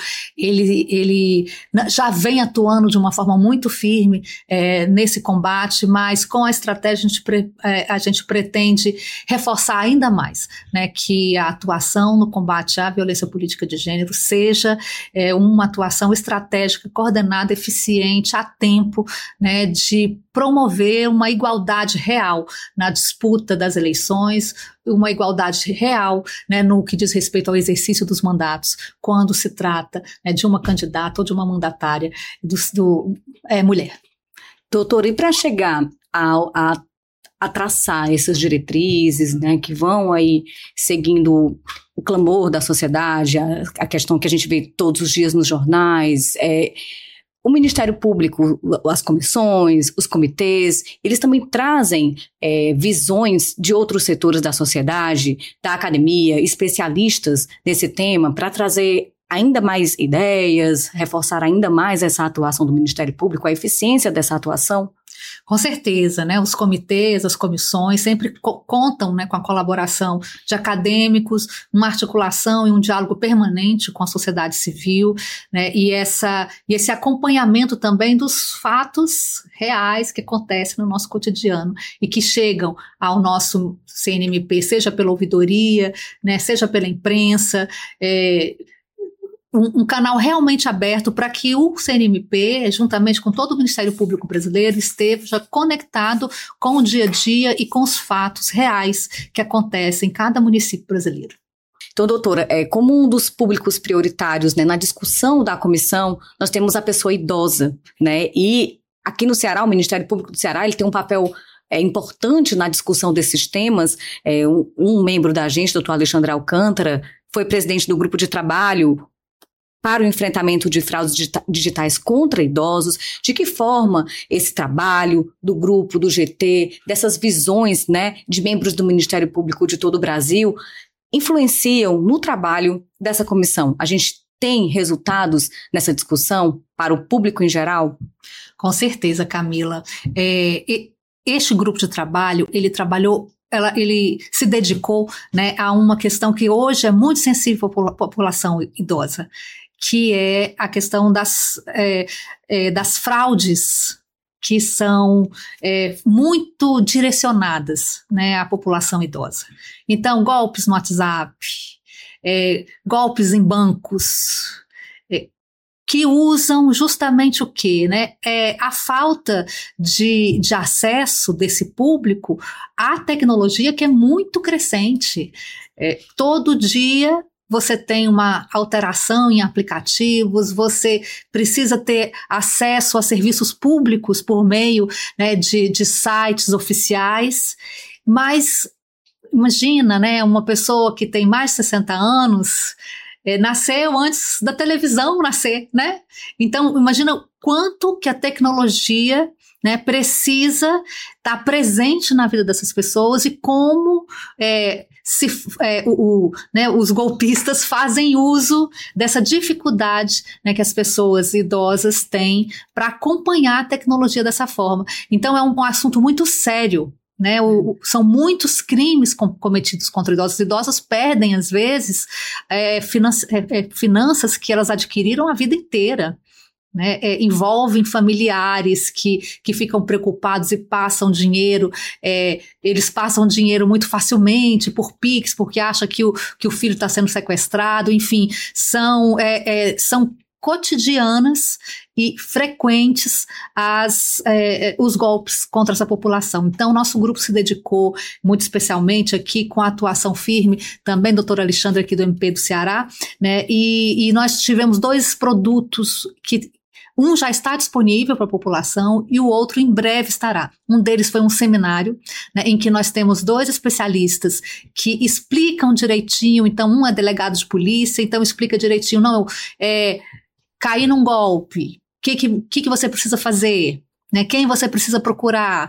ele já vem atuando de uma forma muito firme nesse combate, mas com a estratégia a gente pretende reforçar ainda mais, né, que a atuação no combate à violência política de gênero seja uma atuação estratégica, coordenada, eficiente, a tempo, né, de promover uma igualdade real na disputa das eleições, uma igualdade real, né, no que diz respeito ao exercício dos mandatos, quando se trata, né, de uma candidata ou de uma mandatária mulher. Doutora, e para chegar a traçar essas diretrizes, né, que vão aí seguindo o clamor da sociedade, a questão que a gente vê todos os dias nos jornais, o Ministério Público, as comissões, os comitês, eles também trazem visões de outros setores da sociedade, da academia, especialistas nesse tema, para trazer ainda mais ideias, reforçar ainda mais essa atuação do Ministério Público, a eficiência dessa atuação? Com certeza, né? Os comitês, as comissões sempre contam, né, com a colaboração de acadêmicos, uma articulação e um diálogo permanente com a sociedade civil, né, e esse acompanhamento também dos fatos reais que acontecem no nosso cotidiano e que chegam ao nosso CNMP, seja pela ouvidoria, né, seja pela imprensa, um canal realmente aberto para que o CNMP, juntamente com todo o Ministério Público Brasileiro, esteja conectado com o dia a dia e com os fatos reais que acontecem em cada município brasileiro. Então, doutora, como um dos públicos prioritários, né, na discussão da comissão, nós temos a pessoa idosa, né, e aqui no Ceará, o Ministério Público do Ceará, ele tem um papel importante na discussão desses temas. Um membro da agência, doutor Alexandre Alcântara, foi presidente do grupo de trabalho para o enfrentamento de fraudes digitais contra idosos? De que forma esse trabalho do grupo, do GT, dessas visões, né, de membros do Ministério Público de todo o Brasil influenciam no trabalho dessa comissão? A gente tem resultados nessa discussão para o público em geral? Com certeza, Camila. Este grupo de trabalho, ele se dedicou, né, a uma questão que hoje é muito sensível à população idosa, que é a questão das fraudes que são muito direcionadas, né, à população idosa. Então, golpes no WhatsApp, golpes em bancos, que usam justamente o quê, né? A falta de acesso desse público à tecnologia, que é muito crescente. Todo dia você tem uma alteração em aplicativos, você precisa ter acesso a serviços públicos por meio, né, de sites oficiais, mas imagina, né, uma pessoa que tem mais de 60 anos, nasceu antes da televisão nascer, né? Então, imagina quanto que a tecnologia, né, precisa estar presente na vida dessas pessoas e como os golpistas fazem uso dessa dificuldade, né, que as pessoas idosas têm para acompanhar a tecnologia dessa forma. Então, é um assunto muito sério. Né, são muitos crimes cometidos contra idosos. Idosos perdem, às vezes, finanças que elas adquiriram a vida inteira. Né, envolvem familiares que ficam preocupados e passam dinheiro, eles passam dinheiro muito facilmente por Pix, porque acham que o filho está sendo sequestrado, enfim, são cotidianas e frequentes os golpes contra essa população. Então, nosso grupo se dedicou muito especialmente aqui com a atuação firme, também doutor Alexandre aqui do MP do Ceará, né, e nós tivemos 2 produtos que um já está disponível para a população e o outro em breve estará. Um deles foi um seminário, né, em que nós temos 2 especialistas que explicam direitinho. Então, um é delegado de polícia, então explica direitinho, cair num golpe, o que você precisa fazer, né? Quem você precisa procurar,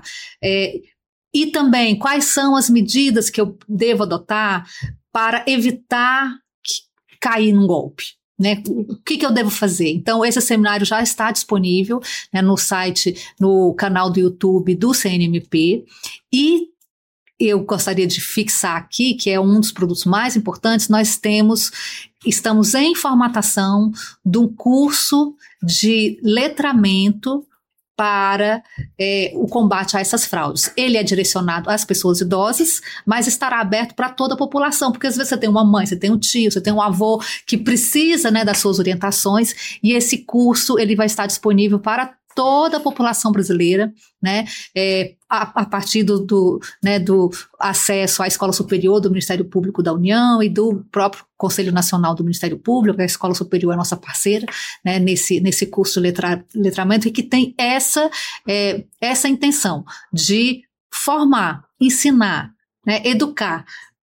e também quais são as medidas que eu devo adotar para evitar cair num golpe, né? O que eu devo fazer? Então, esse seminário já está disponível, né, no site, no canal do YouTube do CNMP, e eu gostaria de fixar aqui, que é um dos produtos mais importantes, estamos em formatação de um curso de letramento para o combate a essas fraudes. Ele é direcionado às pessoas idosas, mas estará aberto para toda a população, porque às vezes você tem uma mãe, você tem um tio, você tem um avô que precisa, né, das suas orientações, e esse curso ele vai estar disponível para toda a população brasileira, né, a partir do acesso à Escola Superior do Ministério Público da União e do próprio Conselho Nacional do Ministério Público. A Escola Superior é nossa parceira, né, nesse curso de letramento, e que tem essa intenção de formar, ensinar, né, educar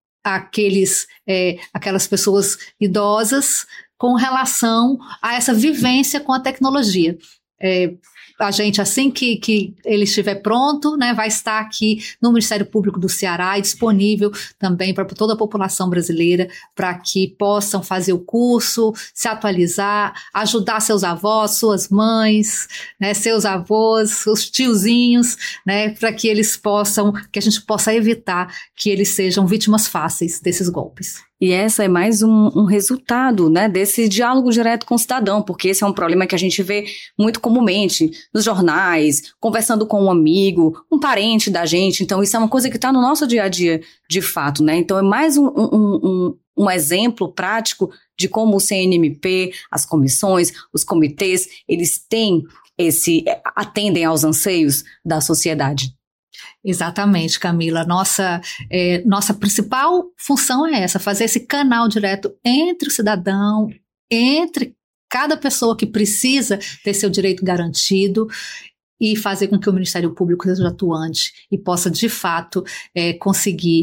aquelas pessoas idosas com relação a essa vivência com a tecnologia. A gente, assim que ele estiver pronto, né, vai estar aqui no Ministério Público do Ceará e disponível também para toda a população brasileira, para que possam fazer o curso, se atualizar, ajudar seus avós, suas mães, né, seus avós, os tiozinhos, né, para que a gente possa evitar que eles sejam vítimas fáceis desses golpes. E essa é mais um resultado, né, desse diálogo direto com o cidadão, porque esse é um problema que a gente vê muito comumente nos jornais, conversando com um amigo, um parente da gente. Então, isso é uma coisa que está no nosso dia a dia, de fato, né? Então, é mais um exemplo prático de como o CNMP, as comissões, os comitês, eles atendem aos anseios da sociedade. Exatamente, Camila. Nossa principal função é essa, fazer esse canal direto entre o cidadão, entre cada pessoa que precisa ter seu direito garantido, e fazer com que o Ministério Público seja atuante e possa, de fato, conseguir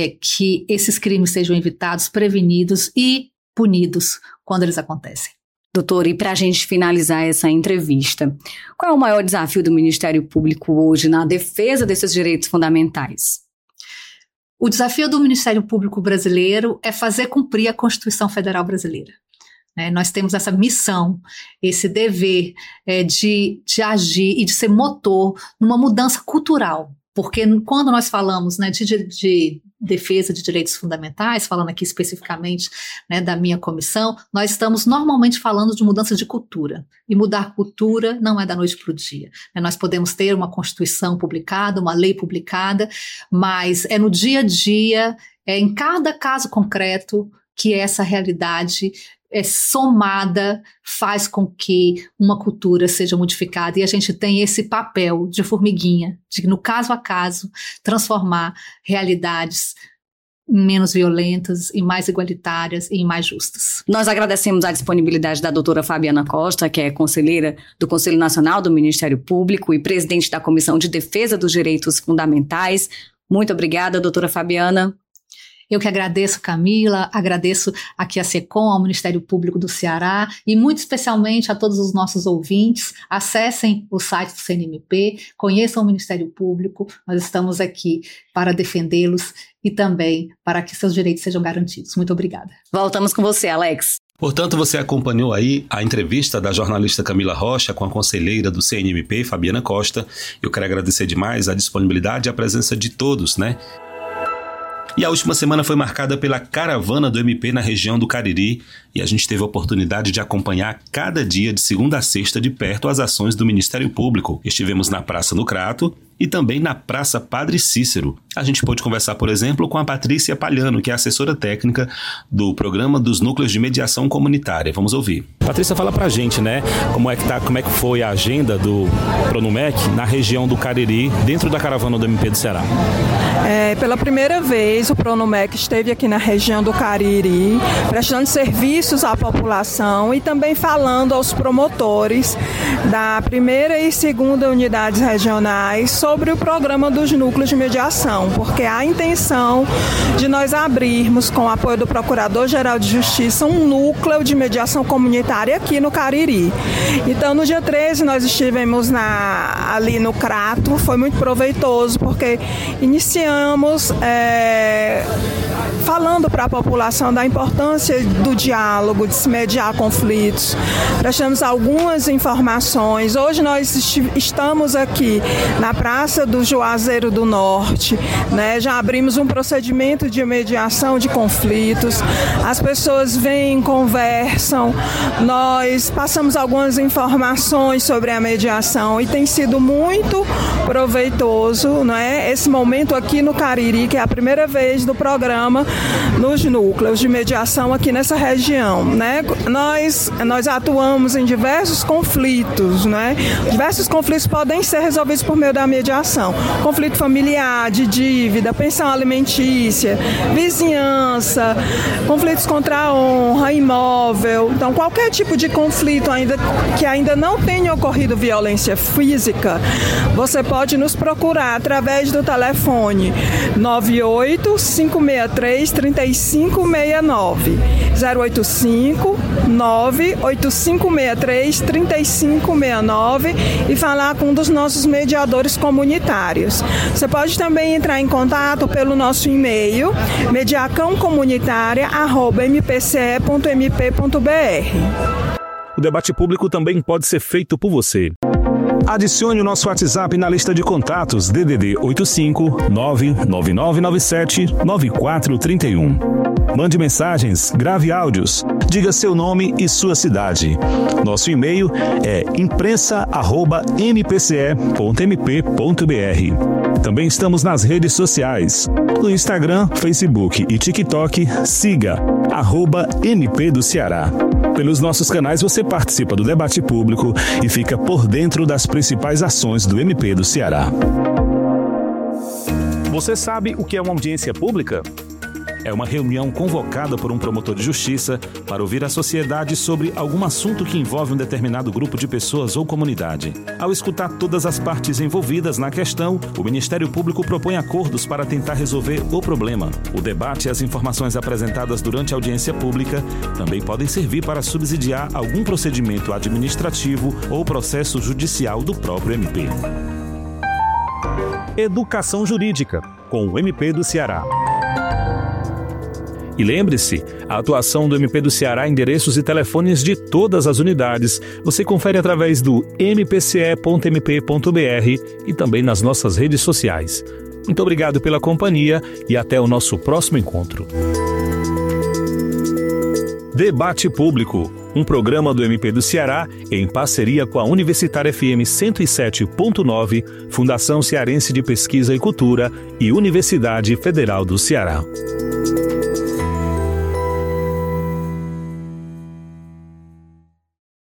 que esses crimes sejam evitados, prevenidos e punidos quando eles acontecem. Doutor, e para a gente finalizar essa entrevista, qual é o maior desafio do Ministério Público hoje na defesa desses direitos fundamentais? O desafio do Ministério Público brasileiro é fazer cumprir a Constituição Federal Brasileira. Nós temos essa missão, esse dever de agir e de ser motor numa mudança cultural, porque quando nós falamos de defesa de direitos fundamentais, falando aqui especificamente da minha comissão, nós estamos normalmente falando de mudança de cultura, e mudar cultura não é da noite para o dia. Nós podemos ter uma Constituição publicada, uma lei publicada, mas é no dia a dia, em cada caso concreto, que essa realidade somada faz com que uma cultura seja modificada, e a gente tem esse papel de formiguinha, de no caso a caso transformar realidades menos violentas e mais igualitárias e mais justas. Nós agradecemos a disponibilidade da doutora Fabiana Costa, que é conselheira do Conselho Nacional do Ministério Público e presidente da Comissão de Defesa dos Direitos Fundamentais. Muito obrigada, doutora Fabiana. Eu que agradeço, Camila, agradeço aqui a SECOM, ao Ministério Público do Ceará e muito especialmente a todos os nossos ouvintes. Acessem o site do CNMP, conheçam o Ministério Público, nós estamos aqui para defendê-los e também para que seus direitos sejam garantidos. Muito obrigada. Voltamos com você, Alex. Portanto, você acompanhou aí a entrevista da jornalista Camila Rocha com a conselheira do CNMP, Fabiana Costa. Eu quero agradecer demais a disponibilidade e a presença de todos, E a última semana foi marcada pela caravana do MP na região do Cariri, e a gente teve a oportunidade de acompanhar cada dia de segunda a sexta de perto as ações do Ministério Público. Estivemos na Praça no Crato e também na Praça Padre Cícero. A gente pôde conversar, por exemplo, com a Patrícia Palhano, que é assessora técnica do Programa dos Núcleos de Mediação Comunitária. Vamos ouvir. Patrícia, fala pra gente, como é que foi a agenda do Pronumec na região do Cariri, dentro da caravana do MP do Ceará. Pela primeira vez, o Pronumec esteve aqui na região do Cariri, prestando serviços à população e também falando aos promotores da primeira e segunda unidades regionais sobre o programa dos núcleos de mediação, porque há a intenção de nós abrirmos, com o apoio do Procurador-Geral de Justiça, um núcleo de mediação comunitária aqui no Cariri. Então, no dia 13, nós estivemos ali no Crato, foi muito proveitoso, porque iniciamos falando para a população da importância do diálogo, de se mediar conflitos. Prestamos algumas informações. Hoje nós estamos aqui na Praça do Juazeiro do Norte, já abrimos um procedimento de mediação de conflitos. As pessoas vêm, conversam, nós passamos algumas informações sobre a mediação e tem sido muito proveitoso, esse momento aqui no Cariri, que é a primeira vez do programa nos núcleos de mediação aqui nessa região, Nós atuamos em diversos conflitos, Diversos conflitos podem ser resolvidos por meio da mediação. Conflito familiar, de dívida, pensão alimentícia, vizinhança, conflitos contra a honra, imóvel. Então, qualquer tipo de conflito que ainda não tenha ocorrido violência física, você pode nos procurar através do telefone 98-563-3569, 085-98563-3569 e falar com um dos nossos mediadores comunitários. Você pode também entrar em contato pelo nosso e-mail mediacãocomunitária@mpce.mp.br. O debate público também pode ser feito por você. Adicione o nosso WhatsApp na lista de contatos DDD 85 99997 9431. Mande mensagens, grave áudios, diga seu nome e sua cidade. Nosso e-mail é imprensa@mpce.mp.br. Também estamos nas redes sociais. No Instagram, Facebook e TikTok, siga @MP do Ceará. Pelos nossos canais você participa do debate público e fica por dentro das principais ações do MP do Ceará. Você sabe o que é uma audiência pública? É uma reunião convocada por um promotor de justiça para ouvir a sociedade sobre algum assunto que envolve um determinado grupo de pessoas ou comunidade. Ao escutar todas as partes envolvidas na questão, o Ministério Público propõe acordos para tentar resolver o problema. O debate e as informações apresentadas durante a audiência pública também podem servir para subsidiar algum procedimento administrativo ou processo judicial do próprio MP. Educação Jurídica, com o MP do Ceará. E lembre-se, a atuação do MP do Ceará, endereços e telefones de todas as unidades, você confere através do mpce.mp.br e também nas nossas redes sociais. Muito obrigado pela companhia e até o nosso próximo encontro. Debate Público, um programa do MP do Ceará em parceria com a Universitária FM 107.9, Fundação Cearense de Pesquisa e Cultura e Universidade Federal do Ceará.